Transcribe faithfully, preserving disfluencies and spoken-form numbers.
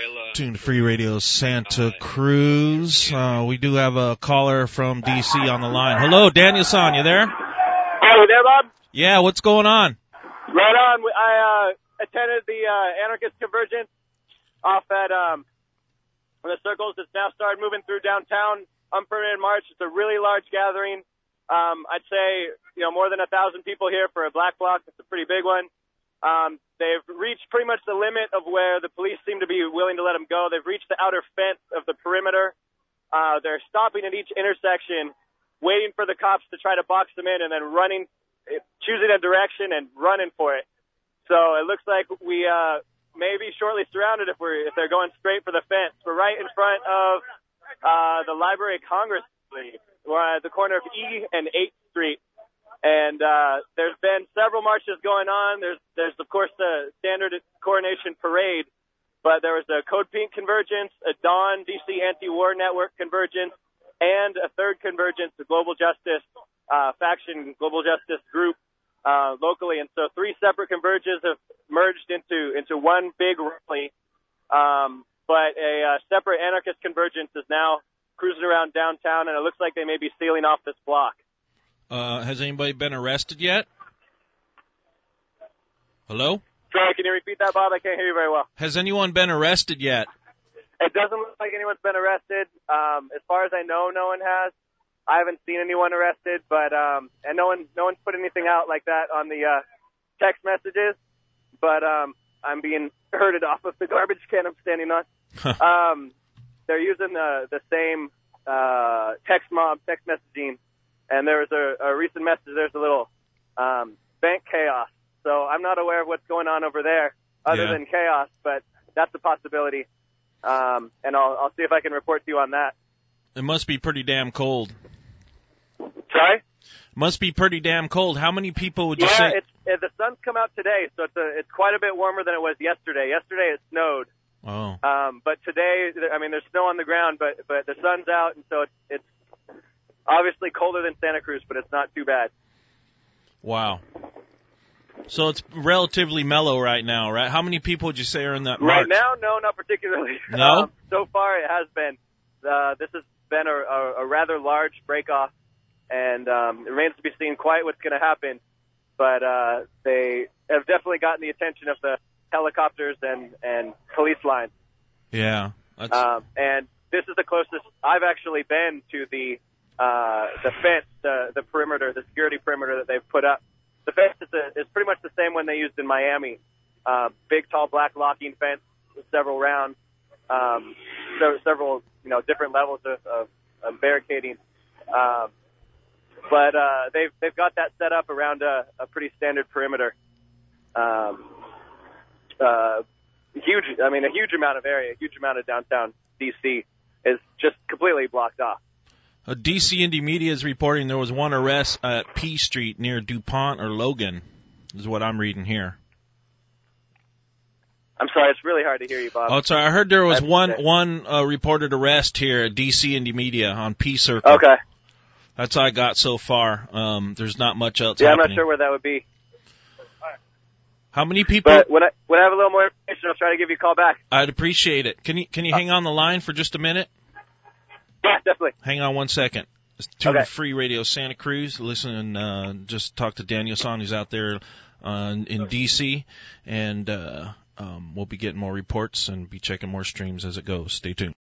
Tune to Free Radio Santa Cruz. Uh, we do have a caller from D C on the line. Hello, Daniel-san, you there? Are you there, Bob? Yeah, what's going on? Right on. I uh, attended the uh, Anarchist Convergence off at um, the Circles. It's now started moving through downtown. Unpermitted March. It's a really large gathering. Um, I'd say, you know, more than a thousand people here for a black bloc. It's a pretty big one. Um, they've reached pretty much the limit of where the police seem to be willing to let them go. They've reached the outer fence of the perimeter. Uh, they're stopping at each intersection, waiting for the cops to try to box them in, and then running, choosing a direction and running for it. So it looks like we uh, may be shortly surrounded if we're if they're going straight for the fence. We're right in front of uh, the Library of Congress. We're at the corner of E and eighth Street. And uh, there's been several marches going on. There's, there's of course, the standard coronation parade, but there was a Code Pink convergence, a Dawn D C Anti-War Network convergence, and a third convergence, the Global Justice uh, faction, Global Justice group uh, locally. And so three separate convergences have merged into into one big rally. Um, but a uh, separate anarchist convergence is now cruising around downtown, and it looks like they may be sealing off this block. Uh, has anybody been arrested yet? Hello? Sorry, can you repeat that, Bob? I can't hear you very well. Has anyone been arrested yet? It doesn't look like anyone's been arrested. Um, as far as I know, no one has. I haven't seen anyone arrested, but um, and no one, no one's put anything out like that on the uh, text messages. But um, I'm being herded off of the garbage can I'm standing on. um, they're using the the same uh, text mob, text messaging. And there was a, a recent message, there's a little um, bank chaos. So I'm not aware of what's going on over there other yeah. than chaos, but that's a possibility. Um, and I'll, I'll see if I can report to you on that. It must be pretty damn cold. Sorry? Must be pretty damn cold. How many people would you yeah, say? Yeah, it's, uh, the sun's come out today, so it's, a, it's quite a bit warmer than it was yesterday. Yesterday it snowed. Oh. Um, but today, I mean, there's snow on the ground, but, but the sun's out, and so it's, it's obviously colder than Santa Cruz, but it's not too bad. Wow. So it's relatively mellow right now, right? How many people would you say are in that march? Right now, no, not particularly. No? Um, so far, it has been. Uh, this has been a, a, a rather large break-off, and um, it remains to be seen quite what's going to happen. But uh, they have definitely gotten the attention of the helicopters and, and police lines. Yeah. That's... Um, and this is the closest I've actually been to the Uh, the fence, the, the perimeter, the security perimeter that they've put up. The fence is, a, is pretty much the same one they used in Miami. Uh, big, tall, black locking fence with several rounds, um, so, several, you know, different levels of, of, of barricading. Um, but uh, they've they've got that set up around a, a pretty standard perimeter. Um, uh, huge, I mean, a huge amount of area, a huge amount of downtown D C is just completely blocked off. Uh, D C Indie Media is reporting there was one arrest at P Street near DuPont or Logan, is what I'm reading here. I'm sorry, it's really hard to hear you, Bob. Oh, sorry, I heard there was That's one okay. one uh, reported arrest here at D C Indie Media on P Circle. Okay. That's all I got so far. Um, there's not much else yeah, happening. I'm not sure where that would be. How many people? But when I, when I have a little more information, I'll try to give you a call back. I'd appreciate it. Can you can you hang on the line for just a minute? Yeah, definitely. Hang on one second. It's Tune okay. Free Radio Santa Cruz. Listen and uh, just talk to Daniel-san, who's out there uh, in D C, and uh, um, we'll be getting more reports and be checking more streams as it goes. Stay tuned.